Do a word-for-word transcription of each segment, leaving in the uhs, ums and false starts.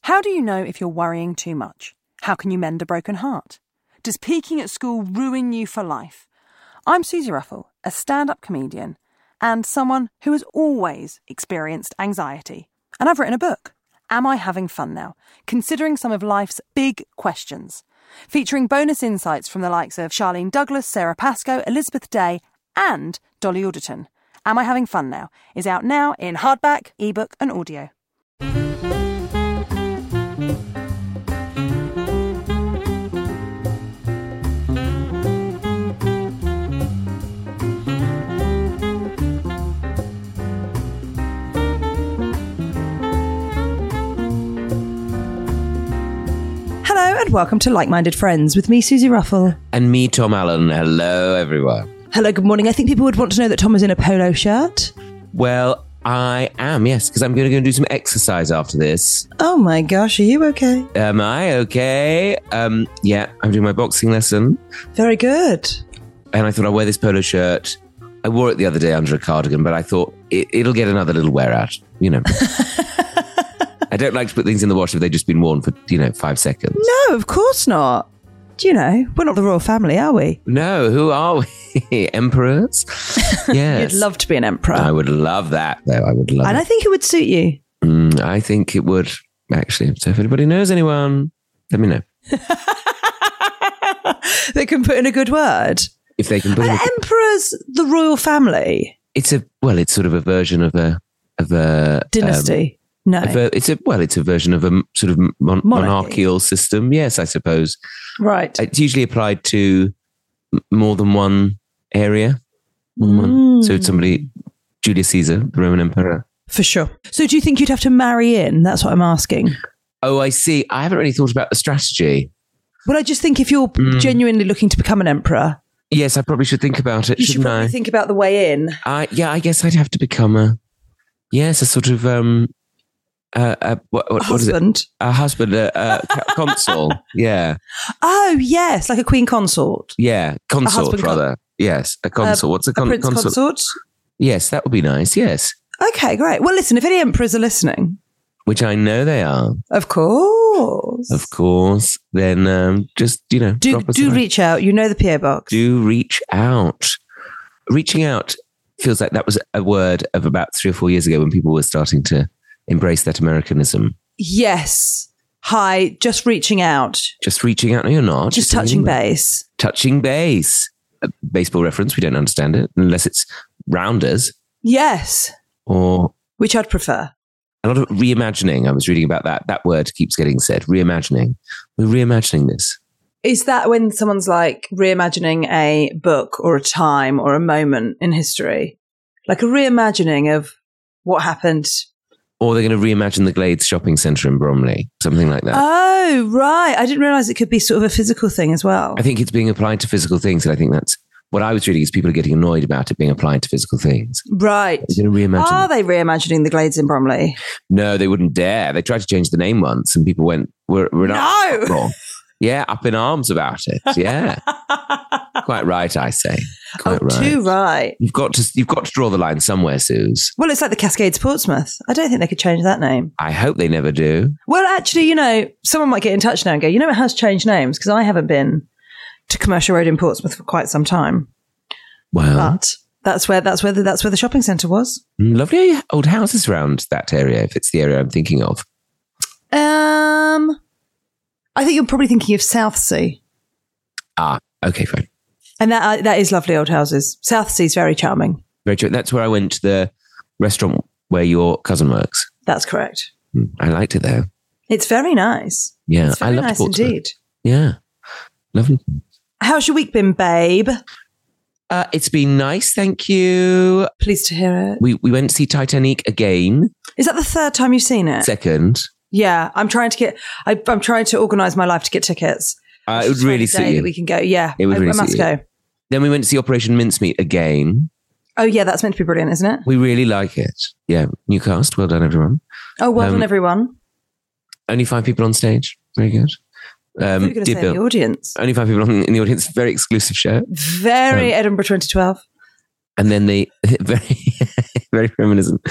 How do you know if you're worrying too much? How can you mend a broken heart? Does peaking at school ruin you for life? I'm Susie Ruffle, a stand-up comedian and someone who has always experienced anxiety. And I've written a book, Am I Having Fun Now? Considering some of life's big questions. Featuring bonus insights from the likes of Charlene Douglas, Sarah Pascoe, Elizabeth Day and Dolly Alderton. Am I Having Fun Now? Is out now in hardback, ebook and audio. Hello and welcome to Like-Minded Friends with me, Susie Ruffle. And me, Tom Allen. Hello, everyone. Hello, good morning. I think people would want to know that Tom is in a polo shirt. Well, I am, yes, because I'm going to go and do some exercise after this. Oh my gosh, are you okay? Am I okay? Um, yeah, I'm doing my boxing lesson. Very good. And I thought I'll wear this polo shirt. I wore it the other day under a cardigan, but I thought it, it'll get another little wear out, you know. I don't like to put things in the wash if they've just been worn for, you know, five seconds. No, of course not. Do you know, we're not the royal family, are we? No, who are we? Emperors? Yes. You'd love to be an emperor. I would love that, though. I would love And it. I think it would suit you. Mm, I think it would, actually. So if anybody knows anyone, let me know. They can put in a good word. If they can put Are in a, emperors the royal family? it's a, well, it's sort of a version of a, of a... Dynasty? Um, no. of a, it's a, well, it's a version of a m- sort of mon- Monarchy. monarchical system. Yes, I suppose. Right. It's usually applied to m- more than one area. More than one. Mm. So it's somebody, Julius Caesar, the Roman emperor. For sure. So do you think you'd have to marry in? That's what I'm asking. Oh, I see. I haven't really thought about the strategy. Well, I just think if you're Mm. genuinely looking to become an emperor, Yes, I probably should think about it, you should shouldn't probably I? think about the way in. I? Yeah, I guess I'd have to become a, yes, a sort of, um, uh, uh, what, what, A what is it? husband. A husband, a, a co- consul. Yeah, Oh, yes, like a queen consort. yeah, consort husband con- rather. Yes, a consul. What's a, A con- prince consort? consort. Yes, that would be nice. Yes, Okay, great. Well, listen, if any emperors are listening, which I know they are, of course. of course. Then um, just you know, Do, drop us a do line. reach out. You know the P O box. do reach out. Reaching out feels like that was a word of about three or four years ago when people were starting to embrace that Americanism. Yes. Hi, just reaching out. Just reaching out. No, you're not. Just sending touching an email. base. Touching base. A baseball reference. We don't understand it unless it's rounders Yes. or Which I'd prefer. a lot of reimagining. I was reading about that. That word keeps getting said. Reimagining. We're reimagining this. Is that when someone's like reimagining a book or a time or a moment in history? Like a reimagining of what happened? Or they're going to reimagine the Glades shopping centre in Bromley. Something like that. Oh, right. I didn't realize it could be sort of a physical thing as well. I think it's being applied to physical things. And I think that's what I was reading is people are getting annoyed about it being applied to physical things. Right. They're going to reimagine Are it. they reimagining the Glades in Bromley? No, they wouldn't dare. They tried to change the name once and people went, we're, we're not No. wrong. Yeah, up in arms about it. Yeah. Quite right, I say. Quite oh, right. too right. You've got to you've got to draw the line somewhere, Suze. Well, it's like the Cascades Portsmouth. I don't think they could change that name. I hope they never do. Well, actually, you know, someone might get in touch now and go, you know, it has changed names because I haven't been to Commercial Road in Portsmouth for quite some time. Well, But that's where that's where the, that's where the shopping centre was. lovely old houses around that area, if it's the area I'm thinking of. Um, I think you're probably thinking of Southsea, Ah, okay, fine. and that uh, that is lovely old houses. Southsea is very charming. Very true. That's where I went to the restaurant where your cousin works. That's correct. Hmm, I liked it there. It's very nice. Yeah, It's very I loved nice Portsmouth. indeed. Yeah, lovely. How's your week been, babe? Uh, it's been nice, thank you. Pleased to hear it. We we went to see Titanic again. Is that the third time you've seen it? Second. Yeah, I'm trying to get. I, I'm trying to organise my life to get tickets. Uh, it would Just find really a suit day you. that we can go. Yeah, It would I, really I must suit you. go. Then we went to see Operation Mincemeat again. Oh yeah, that's meant to be brilliant, isn't it? We really like it. Yeah, new cast. Well done, everyone. Oh, well Um, done, everyone. Only five people on stage. Very good. I thought Um, you were going to did say Bill. the audience. Only five people on, in the audience. Very exclusive show. Very Um, Edinburgh twenty twelve. And then the very, very feminism.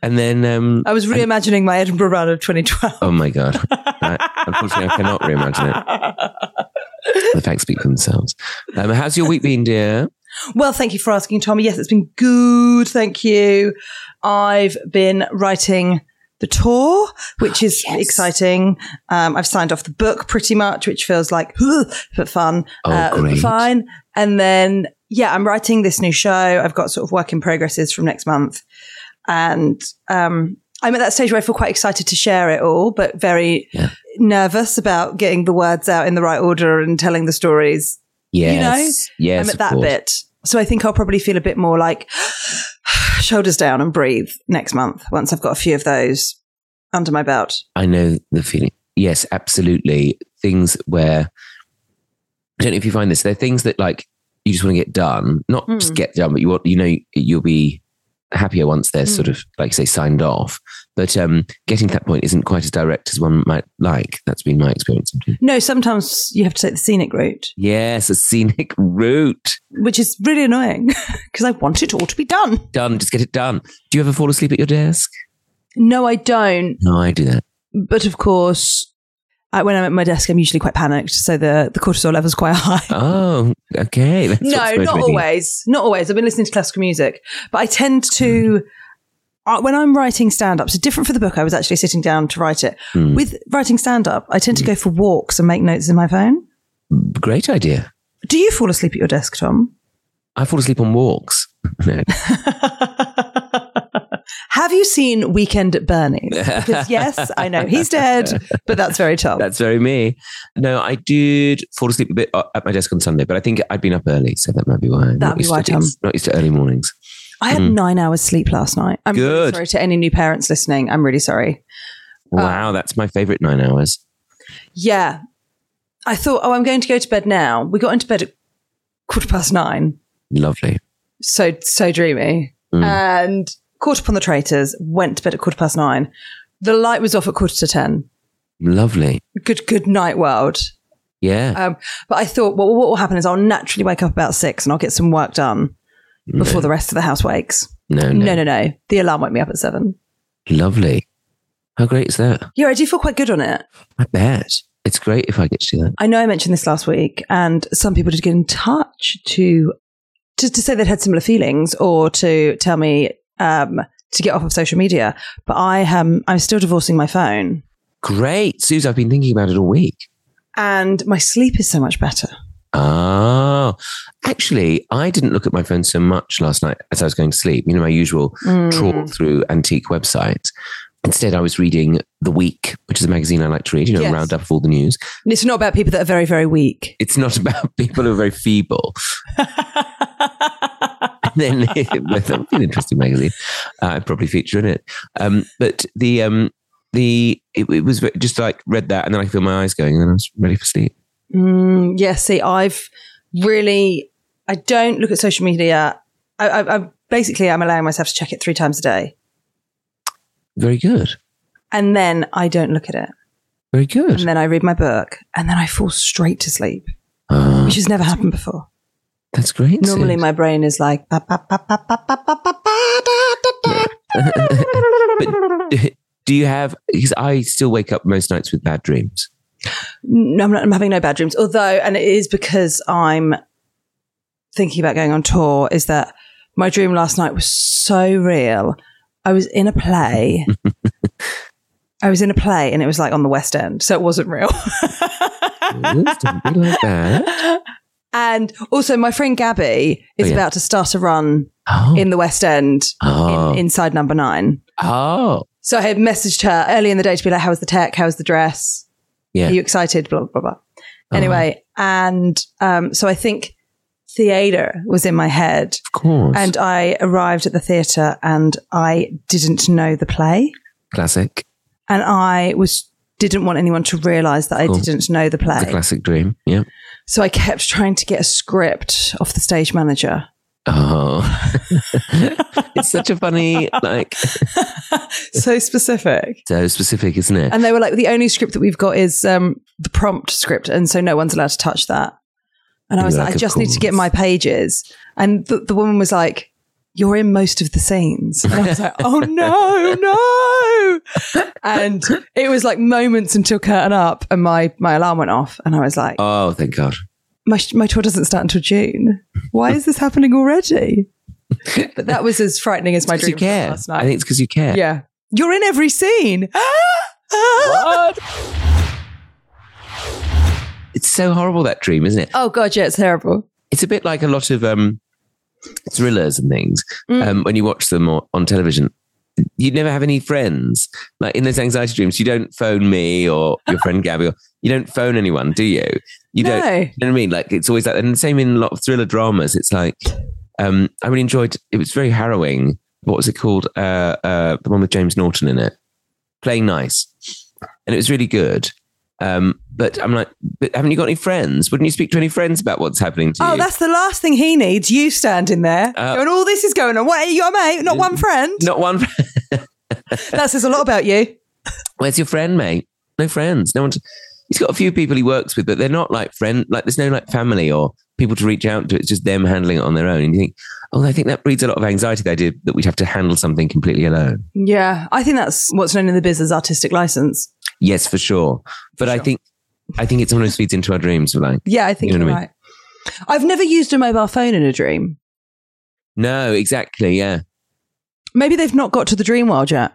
And then... Um, I was reimagining my Edinburgh run of twenty twelve. Oh, my God. I, unfortunately, I cannot reimagine it. The facts speak for themselves. Um, how's your week been, dear? Well, thank you for asking, Tommy. Yes, it's been good. Thank you. I've been writing the tour, which is yes. exciting. Um, I've signed off the book pretty much, which feels like, but fun. Oh, uh, great. Fine. And then, yeah, I'm writing this new show. I've got sort of work in progresses from next month. And um, I'm at that stage where I feel quite excited to share it all, but very yeah. nervous about getting the words out in the right order and telling the stories. Yes. You know? Yes. I'm at that course. bit. So I think I'll probably feel a bit more like shoulders down and breathe next month once I've got a few of those under my belt. I know the feeling. Yes, absolutely. Things where, I don't know if you find this, they're things that like you just want to get done, not mm. just get done, but you want, you know, you'll be happier once they're mm. sort of, like say, signed off. But um, getting to that point isn't quite as direct as one might like. That's been my experience. No, sometimes you have to take the scenic route. Yes, a scenic route. Which is really annoying because I want it all to be done. Done, just get it done. Do you ever fall asleep at your desk? No, I don't. No, I do that. But of course, I, when I'm at my desk, I'm usually quite panicked. So the, the cortisol level is quite high. Oh, okay. That's no, not always. Not always. I've been listening to classical music. But I tend to... Uh, when I'm writing stand-up, so different for the book, I was actually sitting down to write it. Mm. With writing stand-up, I tend to go for walks and make notes in my phone. Great idea. Do you fall asleep at your desk, Tom? I fall asleep on walks. No. Have you seen Weekend at Bernie's? Because yes, I know he's dead, but that's very Tom. That's very me. No, I did fall asleep a bit at my desk on Sunday, but I think I'd been up early, so that might be why. That'd be why, Tom. Not used to early mornings. I had mm. nine hours sleep last night. I'm Good. really sorry to any new parents listening. I'm really sorry. Wow, uh, that's my favourite nine hours. Yeah. I thought, oh, I'm going to go to bed now. We got into bed at quarter past nine. Lovely. So, so dreamy. Mm. And caught up on the traitors, went to bed at quarter past nine. The light was off at quarter to ten. Lovely. Good, good night, world. Yeah. Um, but I thought, well, what will happen is I'll naturally wake up about six and I'll get some work done. Before no. the rest of the house wakes. No, no. No, no, no. The alarm woke me up at seven. Lovely. How great is that? Yeah, I do feel quite good on it. I bet. It's great if I get to do that. I know I mentioned this last week, and some people did get in touch to to, to say they'd had similar feelings or to tell me um, to get off of social media. But I am, I'm still divorcing my phone. Great. Suze, I've been thinking about it all week. And my sleep is so much better. Oh, actually, I didn't look at my phone so much last night as I was going to sleep. You know, my usual mm. trawl through antique websites. Instead, I was reading The Week, which is a magazine I like to read, you know, yes. round up of all the news. It's not about people that are very, very weak. It's not about people who are very feeble. And then, it's an interesting magazine. Uh, I'd probably feature in it. Um, but the, um, the it, it was just like, read that, and then I feel my eyes going, and then I was ready for sleep. Mm, yeah, see, I've really, I don't look at social media. I, I, I basically, I'm allowing myself to check it three times a day. Very good. And then I don't look at it. Very good. And then I read my book, and then I fall straight to sleep, uh, which has never happened before. That's great. Normally, Sid. my brain is like. But do you have? Because I still wake up most nights with bad dreams. No, I'm, not, I'm having no bad dreams. Although, and it is because I'm thinking about going on tour, is that my dream last night was so real. I was in a play. I was in a play and it was like on the West End. So it wasn't real. Don't be like that. And also my friend Gabby is oh, yeah. about to start a run oh. in the West End oh. in, inside number nine. Oh. So I had messaged her early in the day to be like, how was the tech? How was the dress? Yeah. Are you excited? Blah, blah, blah. Anyway, oh. and um, so I think theatre was in my head. Of course. And I arrived at the theatre and I didn't know the play. Classic. And I was didn't want anyone to realise that I cool. didn't know the play. It's a classic dream, yeah. So I kept trying to get a script off the stage manager. Oh. It's such a funny, like... So specific. So specific, isn't it? And they were like, the only script that we've got is um, the prompt script, and so no one's allowed to touch that. And I was like, like I just need to get my pages. And the, the woman was like, you're in most of the scenes. And I was like, oh no, no. And it was like moments until curtain up and my, my alarm went off. And I was like, Oh, thank God. my, my tour doesn't start until June. Why is this happening already? But that was as frightening as my dream you care. last night. I think it's because you care. Yeah. You're in every scene. What? It's so horrible, that dream, isn't it? Oh God, yeah, it's terrible. It's a bit like a lot of um, thrillers and things. Mm. Um, when you watch them on, on television, you never have any friends. Like in those anxiety dreams, you don't phone me or your friend Gabby. Or, you don't phone anyone, do you? You No. don't. You know what I mean? Like it's always like, and the same in a lot of thriller dramas. It's like um, I really enjoyed. It was very harrowing. What was it called? Uh, uh, the one with James Norton in it, Playing Nice, and it was really good. Um, but I'm like, but haven't you got any friends? Wouldn't you speak to any friends about what's happening to Oh, you? that's the last thing he needs. You standing there Uh, going, all this is going on. What, you got a mate? Not one friend? Not one friend. That says a lot about you. Where's your friend, mate? No friends. No one. To, he's got a few people he works with, but they're not like friend. Like there's no like family or people to reach out to. It's just them handling it on their own. And you think, oh, I think that breeds a lot of anxiety. The idea that we'd have to handle something completely alone. Yeah, I think that's what's known in the biz as artistic license. Yes, for sure. But I think, I think it's one of those feeds into our dreams. Like, Yeah, I think You know you're what I mean? right. I've never used a mobile phone in a dream. no, exactly. Yeah. Maybe they've not got to the dream world yet.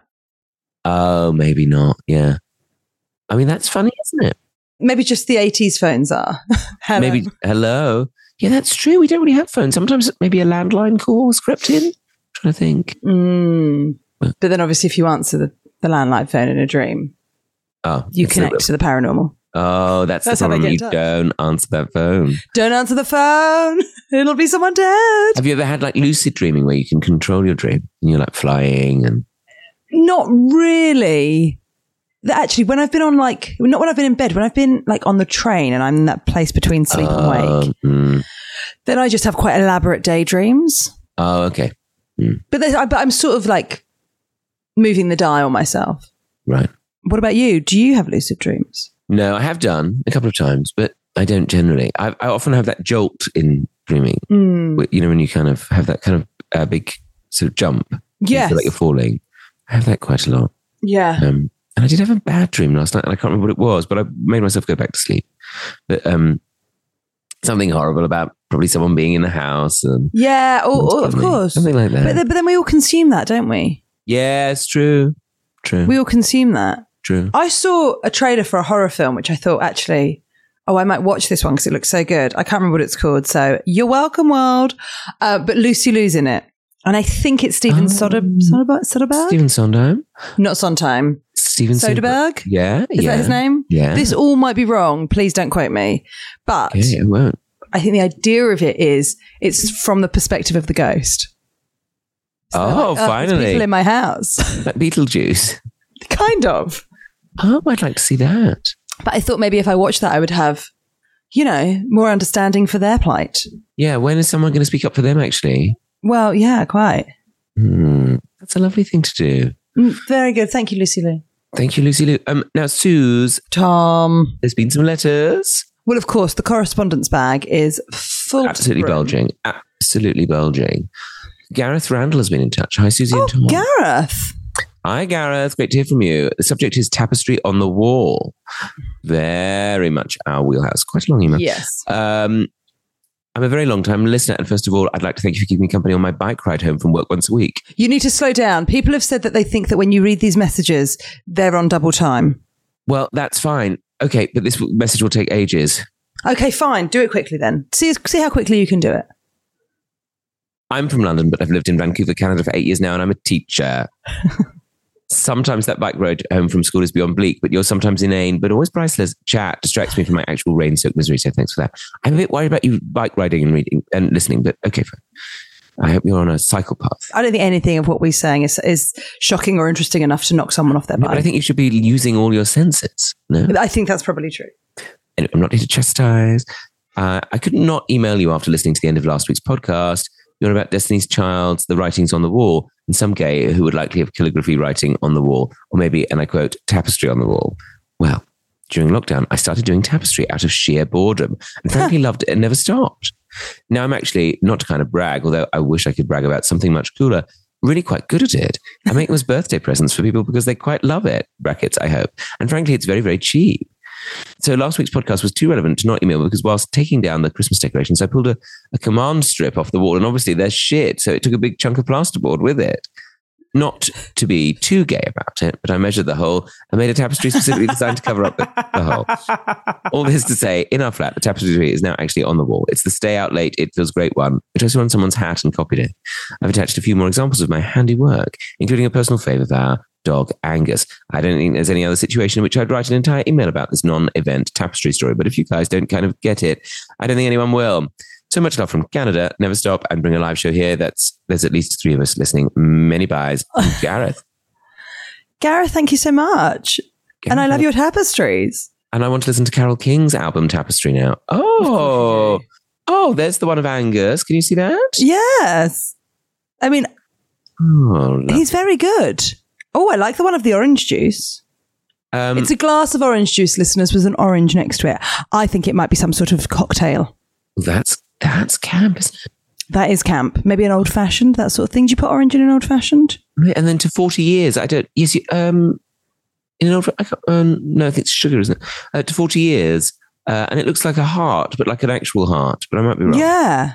Oh, maybe not. Yeah. I mean, that's funny, isn't it? Maybe just the eighties phones are. Hello. Maybe hello. Yeah, that's true. We don't really have phones. Sometimes maybe a landline call was crept in. I'm trying to think. Mm. But then obviously if you answer the, the landline phone in a dream, Oh, you that's connect a- to the paranormal. Oh, that's, That's the how they problem. get in You touch. don't answer that phone. Don't answer the phone. It'll be someone dead. Have you ever had like lucid dreaming where you can control your dream and you're like flying and Not really. Th- Actually, when I've been on like, not when I've been in bed, when I've been like on the train and I'm in that place between sleep and wake, Um, mm. then I just have quite elaborate daydreams. Oh, okay. But, there's- I- but I'm sort of like moving the dial myself. Right. What about you? Do you have lucid dreams? No, I have done a couple of times, but I don't generally. I, I often have that jolt in dreaming. Mm. where, You know, when you kind of have that kind of uh, big sort of jump. You Yes. feel like you're falling. I have that quite a lot. Yeah. Um, and I did have a bad dream last night, and I can't remember what it was, but I made myself go back to sleep. But um, something horrible about probably someone being in the house, and Yeah. Oh, oh, of something- course. something like that. But, then- but then we all consume that, don't we? Yeah, it's true. True. We all consume that. True. I saw a trailer for a horror film, which I thought actually, oh, I might watch this one because it looks so good. I can't remember what it's called. So you're welcome, world. Uh, but Lucy Liu's in it. And I think it's Steven Oh. Soder- Soderbergh? Soderbergh? Stephen Sondheim. Not Sondheim. Stephen Soderbergh? Yeah. Is yeah. that his name? Yeah. This all might be wrong. Please don't quote me. But Okay, it won't. I think the idea of it is it's from the perspective of the ghost. So Oh, like, there's finally. people in my house. Like Beetlejuice. Kind of. Oh, I'd like to see that. But I thought maybe if I watched that, I would have, you know, more understanding for their plight. Yeah, when is someone going to speak up for them, actually? Well, yeah, quite. Hmm, that's a lovely thing to do. Mm, very good. Thank you, Lucy Liu. Thank you, Lucy Liu. Um, now, Suze, Tom. there's been some letters. Well, of course, the correspondence bag is full. to Absolutely the brim. bulging. Absolutely bulging. Gareth Randall has been in touch. Hi, Susie Oh, and Tom. Gareth. Hi, Gareth. Great to hear from you. The subject is tapestry on the wall. Very much our wheelhouse. Quite a long email. Yes. Um, I'm a very long time listener. And first of all, I'd like to thank you for keeping me company on my bike ride home from work once a week. You need to slow down. People have said that they think that when you read these messages, they're on double time. Well, that's fine. Okay, but this message will take ages. Okay, fine. Do it quickly then. See, see how quickly you can do it. I'm from London, but I've lived in Vancouver, Canada for eight years now, and I'm a teacher. Sometimes that bike ride home from school is beyond bleak, but you're sometimes inane, but always priceless. Chat distracts me from my actual rain-soaked misery, so thanks for that. I'm a bit worried about you bike riding and reading and listening, but okay, fine. I hope you're on a cycle path. I don't think anything of what we're saying is, is shocking or interesting enough to knock someone off their No, bike. but I think you should be using all your senses. No? I think that's probably true. Anyway, I'm not here to chastise. Uh, I could not email you after listening to the end of last week's podcast. You're about Destiny's Child, the writings on the wall, and some gay who would likely have calligraphy writing on the wall, or maybe, and I quote, tapestry on the wall. Well, during lockdown, I started doing tapestry out of sheer boredom and frankly loved it and never stopped. Now I'm actually, not to kind of brag, although I wish I could brag about something much cooler, really quite good at it. I make them as birthday presents for people because they quite love it, brackets, I hope. And frankly, it's very, very cheap. So last week's podcast was too relevant to not email because whilst taking down the Christmas decorations, I pulled a, a command strip off the wall and obviously they're shit. So it took a big chunk of plasterboard with it. Not to be too gay about it, but I measured the hole and made a tapestry specifically designed to cover up the, the hole. All this to say, in our flat, the tapestry is now actually on the wall. It's the stay out late, it feels great one, which I saw on someone's hat and copied it. I've attached a few more examples of my handiwork, including a personal favourite of our dog, Angus. I don't think there's any other situation in which I'd write an entire email about this non-event tapestry story, but if you guys don't kind of get it, I don't think anyone will. So much love from Canada. Never stop and bring a live show here. That's There's at least three of us listening. Many buys. Gareth. Gareth, thank you so much. Gareth. And I love your tapestries. And I want to listen to Carole King's album Tapestry now. Oh, oh, there's the one of Angus. Can you see that? Yes. I mean, oh, he's very good. Oh, I like the one of the orange juice. Um, it's a glass of orange juice, listeners, with an orange next to it. I think it might be some sort of cocktail. That's that's camp, isn't it? That is camp. Maybe an old fashioned, that sort of thing. Do you put orange in an old fashioned? And then to forty years, I don't. Yes, you, um, in an old. I can't, um, no, I think it's sugar, isn't it? Uh, to forty years, uh, and it looks like a heart, but like an actual heart. But I might be wrong. Yeah,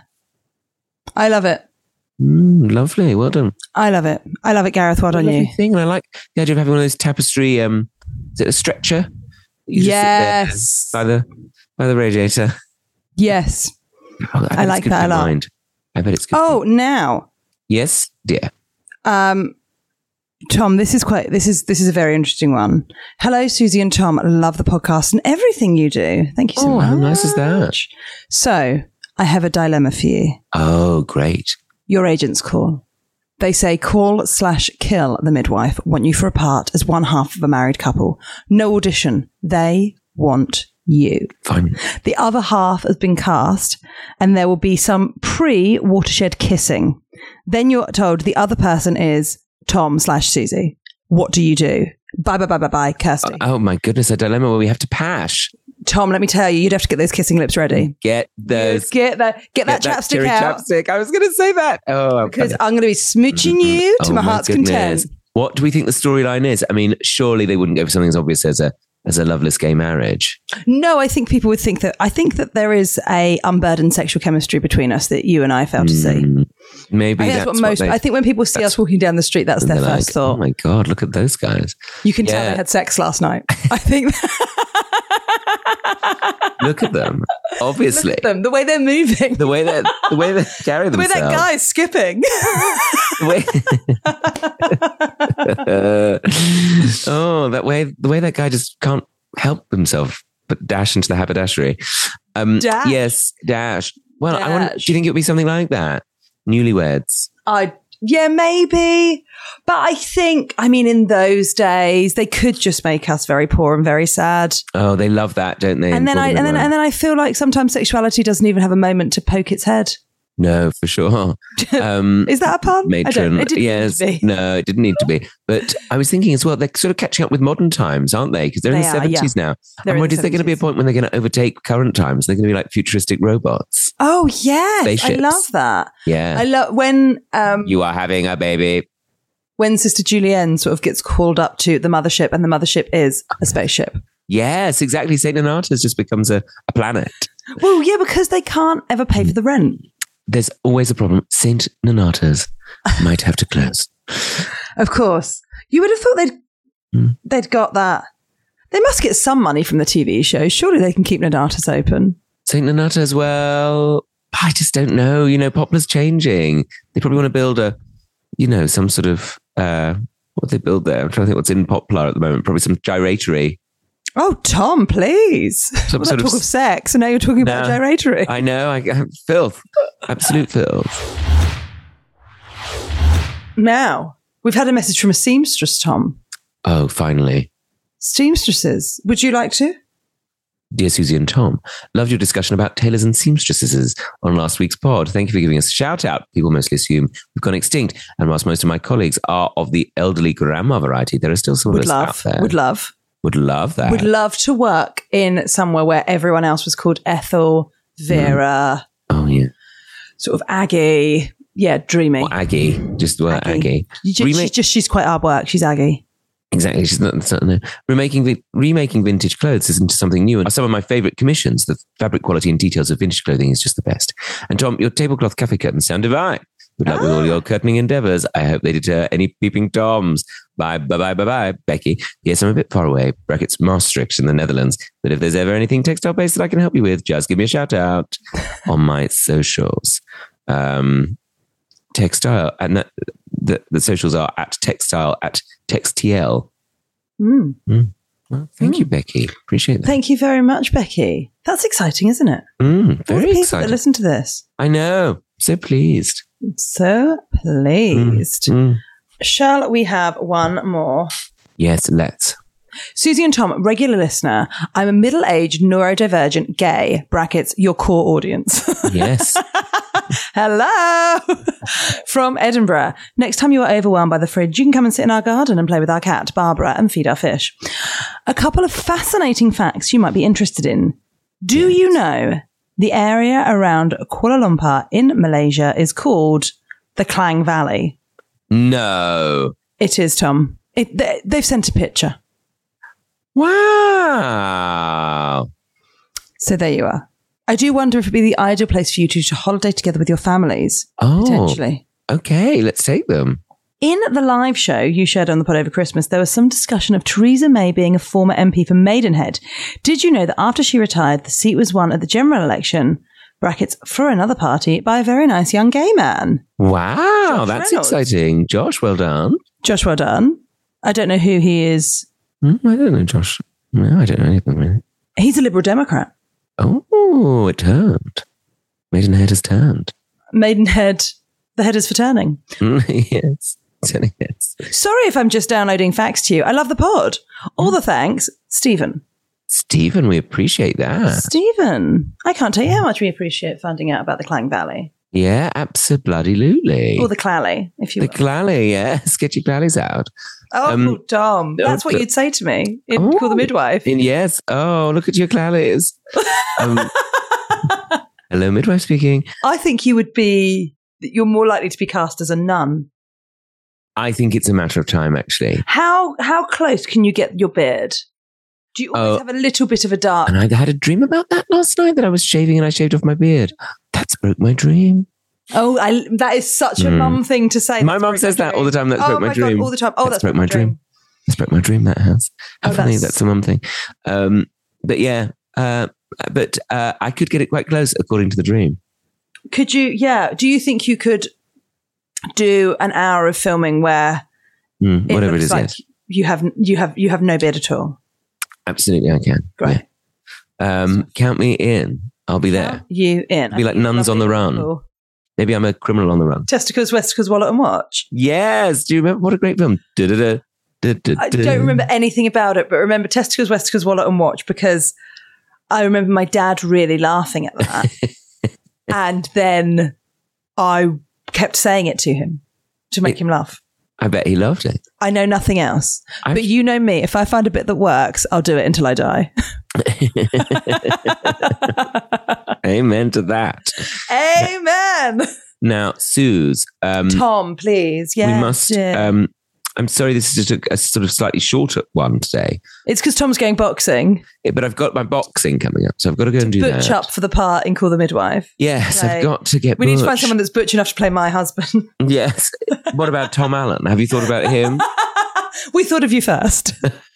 I love it. Mm, lovely, well done. I love it. I love it, Gareth. Well done, you. Thing, and I like the idea of having one of those tapestry. Um, is it a stretcher? You yes. By the by the radiator. Yes. Oh, I, I like that a lot. Mind. I bet it's good. Oh, now. Yes, dear. Um, Tom, this is quite, this is, this is a very interesting one. Hello, Susie and Tom. I love the podcast and everything you do. Thank you so oh, much. How nice is that? So I have a dilemma for you. Oh, great. Your agents call. They say call slash kill the midwife, want you for a part as one half of a married couple. No audition. They want you. Fine. The other half has been cast and there will be some pre-watershed kissing. Then you're told the other person is Tom slash Susie. What do you do? Bye, bye, bye, bye, bye, Kirsty. Oh, oh my goodness, a dilemma where we have to pash. Tom, let me tell you, you'd have to get those kissing lips ready. Get those. Get that, get, get that, that chapstick out. Chapstick. I was going to say that. Oh, because I'm going to be smooching you to oh, my heart's goodness. content. What do we think the storyline is? I mean, surely they wouldn't go for something as obvious as a as a loveless gay marriage. No, I think people would think that, I think that there is a unburdened sexual chemistry between us that you and I failed to see. Mm, maybe I think that's, that's what most, what I think when people see us walking down the street, that's their first like, thought. Oh my God, look at those guys. You can yeah. tell they had sex last night. I think. Look at them. Obviously. Look at them, the way they're moving. The way they the way they carry the themselves. The way that guy's skipping. The way oh, that way the way that guy just can't help himself but dash into the haberdashery. Um, dash. Yes, dash. Well, dash. I want. Do you think it would be something like that? Newlyweds. I yeah, maybe. But I think, I mean, in those days, they could just make us very poor and very sad. Oh, they love that, don't they? And then I and then and then I feel like sometimes sexuality doesn't even have a moment to poke its head. No, for sure. Um, Is that a pun? Matron. I don't, it didn't yes. need to be. No, it didn't need to be. But I was thinking as well, they're sort of catching up with modern times, aren't they? Because they're they in the are, seventies yeah. now. They're and what the is there going to be a point when they're going to overtake current times? They're going to be like futuristic robots. Oh, yes. Spaceships. I love that. Yeah. I love when... Um, you are having a baby. When Sister Julienne sort of gets called up to the mothership and the mothership is a spaceship. Yes, exactly. Saint Nonnatus just becomes a, a planet. Well, yeah, because they can't ever pay for the rent. There's always a problem. Saint Nonnatus might have to close. Of course. You would have thought they'd hmm. they'd got that. They must get some money from the T V show. Surely they can keep Nonnatus open. Saint Nonnatus, well, I just don't know. You know, Poplar's changing. They probably want to build a, you know, some sort of, uh, what they build there? I'm trying to think what's in Poplar at the moment. Probably some gyratory. Oh, Tom, please. Some Well, sort talk of, of sex, and now you're talking about no, gyratory. I know. I, I filth. Absolute filth. Now, we've had a message from a seamstress, Tom. Oh, finally. Seamstresses. Would you like to? Dear Susie and Tom, loved your discussion about tailors and seamstresses on last week's pod. Thank you for giving us a shout out. People mostly assume we've gone extinct. And whilst most of my colleagues are of the elderly grandma variety, there are still some of Would us love. out there. Would love. Would love that. Would love to work in somewhere where everyone else was called Ethel, Vera, Mm. Oh, yeah. sort of Aggie. Yeah, dreamy. Or Aggie. Just the word Aggie. Aggie. You ju- Remake- she's just she's quite hard work. She's Aggie. Exactly. She's not, it's not, no. Remaking, vi- remaking vintage clothes isn't something new. And some of my favourite commissions, the fabric quality and details of vintage clothing is just the best. And Tom, your tablecloth cafe curtains sound divine. Good luck ah. with all your curtaining endeavours. I hope they deter any peeping Toms. Bye, bye, bye, bye, bye. Becky, yes, I'm a bit far away. Brackets Maastricht in the Netherlands. But if there's ever anything textile-based that I can help you with, just give me a shout out on my socials. Um, textile, and that, the, the socials are at textile, at textl. Mm. Mm. Well, thank mm. you, Becky. Appreciate that. Thank you very much, Becky. That's exciting, isn't it? Mm, very all the people exciting. That listen to this. I know. So pleased. So pleased. Mm. Mm. Shall we have one more? Yes, let's. Susie and Tom, regular listener. I'm a middle-aged neurodivergent gay, brackets, your core audience. Yes. Hello from Edinburgh. Next time you are overwhelmed by the fridge, you can come and sit in our garden and play with our cat, Barbara, and feed our fish. A couple of fascinating facts you might be interested in. Do yes. you know the area around Kuala Lumpur in Malaysia is called the Klang Valley? No. It is, Tom. It, they, they've sent a picture. Wow. So there you are. I do wonder if it'd be the ideal place for you two to holiday together with your families. Oh, potentially. Okay, let's take them. In the live show you shared on the pod over Christmas, there was some discussion of Theresa May being a former M P for Maidenhead. Did you know that after she retired, the seat was won at the general election, brackets, for another party, by a very nice young gay man? Wow, Josh that's Reynolds. exciting. Josh, well done. Josh, well done. I don't know who he is. Mm, I don't know, Josh. No, I don't know anything really. He's a Liberal Democrat. Oh, it turned. Maidenhead has turned. Maidenhead, the head is for turning. Yes, turning heads. Sorry if I'm just downloading facts to you. I love the pod. All the thanks, Stephen. Stephen, we appreciate that. Stephen, I can't tell you how much we appreciate finding out about the Klang Valley. Yeah, absolutely. Or the Clalley, if you The will. Clalley, yes. Get your Clalleys out. Oh, Um, Dom, that's what the- you'd say to me. It'd Oh. call the midwife. And yes. Oh, look at your Clalleys. Um, hello, midwife speaking. I think you would be, you're more likely to be cast as a nun. I think it's a matter of time, actually. How how close can you get your beard? Do you always Oh. have a little bit of a dark? And I had a dream about that last night, that I was shaving and I shaved off my beard. That's broke my dream. Oh, I, that is such a Mm. mum thing to say. My That's mum broke says my that dream. all the time. That's oh broke my, my dream. God, all the time. Oh, that's, broke my dream. That's broke my dream, that has. How Oh, funny, that's- that's a mum thing. Um, but yeah, uh, but uh, I could get it quite close according to the dream. Could you, yeah, do you think you could do an hour of filming where Mm, whatever it looks is, like yes. you have, you have, you have no beard at all? Absolutely, I can. Great. Yeah. Um, count me in. I'll be there. You in. Be like nuns on the run. People. Maybe I'm a criminal on the run. Testicles, Westicles, Wallet and Watch. Yes. Do you remember? What a great film. Da-da-da, da-da-da. I don't remember anything about it, but remember Testicles, Westicles, Wallet and Watch because I remember my dad really laughing at that. And then I kept saying it to him to make It- him laugh. I bet he loved it. I know nothing else. I've- But you know me. If I find a bit that works, I'll do it until I die. Amen to that. Amen. Now, Suze, um, Tom, please. Yeah. we must. Um, I'm sorry, this is just a, a sort of slightly shorter one today, it's because Tom's going boxing. Yeah, but I've got my boxing coming up, so I've got to go and do Butch that. up for the part in Call the Midwife. Yes, Play. I've got to get. We need to find Butch. someone that's butch enough to play my husband. Yes. What about Tom Allen? Have you thought about him? We thought of you first.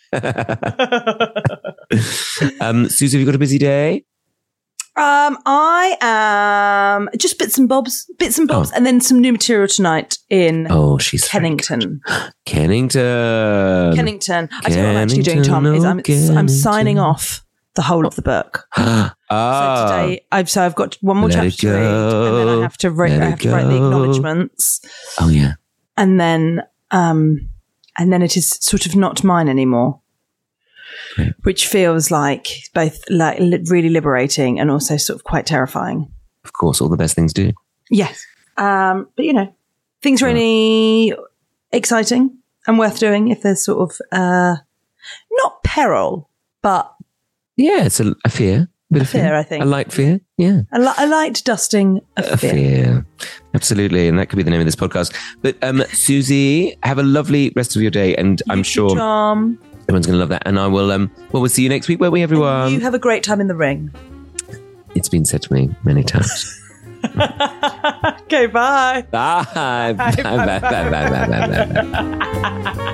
um, Suze, have you got a busy day? Um, I am just bits and bobs, bits and bobs, Oh. and then some new material tonight in Oh, she's Kennington. Kennington. Kennington. I tell you what I'm actually doing, Tom, is I'm, Kennington, I'm signing off the whole of the book. ah, So today, I've so I've got one more Let chapter it to read, and then I go. have to write. Let I it have to write the go. acknowledgements, oh yeah. and then um, and then it is sort of not mine anymore. Right. Which feels like both like li- really liberating and also sort of quite terrifying. Of course, all the best things do. Yes. Um, but, you know, things really exciting and worth doing if there's sort of uh, not peril, but Yeah, it's a, a fear. Bit a of fear, fear, I think. A light fear, yeah. A, li- a light dusting of A fear. fear. Absolutely. And that could be the name of this podcast. But um, Susie, have a lovely rest of your day. And You I'm too, sure Tom. everyone's going to love that. And I will, um, well, we'll see you next week, won't we, everyone? You have a great time in the ring. It's been said to me many times. Okay, bye. Bye. Bye. Bye. Bye. Bye. Bye. Bye. Bye. Bye. Bye.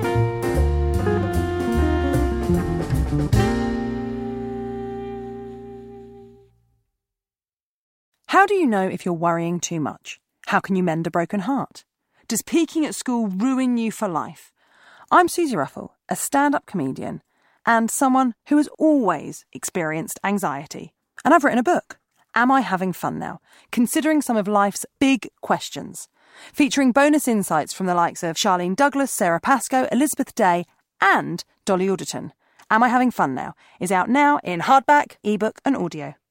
How do you know if you're worrying too much? How can you mend a broken heart? Does peaking at school ruin you for life? I'm Susie Ruffle, a stand-up comedian and someone who has always experienced anxiety. And I've written a book, Am I Having Fun Now? Considering some of life's big questions. Featuring bonus insights from the likes of Charlene Douglas, Sarah Pascoe, Elizabeth Day and Dolly Alderton. Am I Having Fun Now? Is out now in hardback, ebook and audio.